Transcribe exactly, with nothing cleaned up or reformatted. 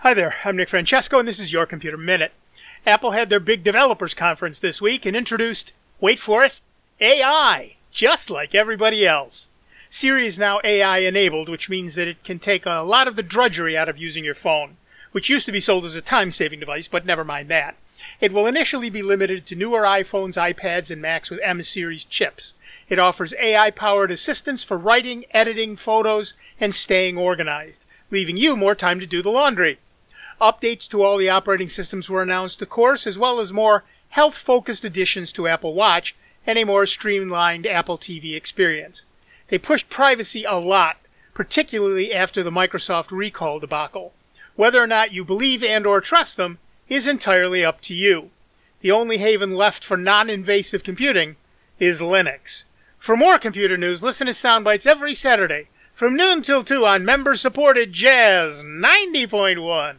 Hi there, I'm Nick Francesco, and this is Your Computer Minute. Apple had their big developers conference this week and introduced, wait for it, A I, just like everybody else. Siri is now A I enabled, which means that it can take a lot of the drudgery out of using your phone, which used to be sold as a time-saving device, but never mind that. It will initially be limited to newer iPhones, iPads, and Macs with M-series chips. It offers A I-powered assistance for writing, editing photos, and staying organized, leaving you more time to do the laundry. Updates to all the operating systems were announced, of course, as well as more health-focused additions to Apple Watch and a more streamlined Apple T V experience. They pushed privacy a lot, particularly after the Microsoft recall debacle. Whether or not you believe and or trust them is entirely up to you. The only haven left for non-invasive computing is Linux. For more computer news, listen to Soundbites every Saturday from noon till two on member-supported Jazz ninety point one.